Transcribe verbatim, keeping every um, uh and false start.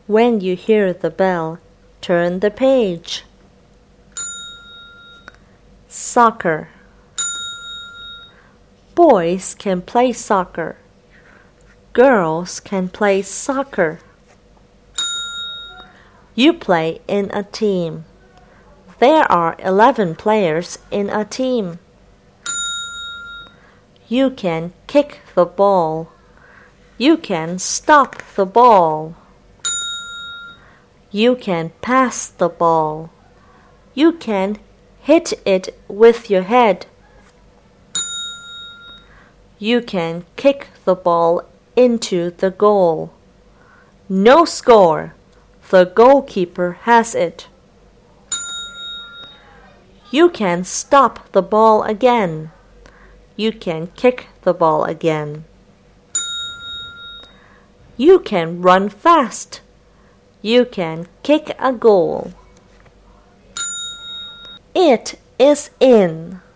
When you hear the bell, turn the page. Soccer. Boys can play soccer. Girls can play soccer. You play in a team. There are eleven players in a team. You can kick the ball. You can stop the ball. You can pass the ball. You can hit it with your head. You can kick the ball into the goal. No score. The goalkeeper has it. You can stop the ball again. You can kick the ball again. You can run fast. You can kick a goal. It is in.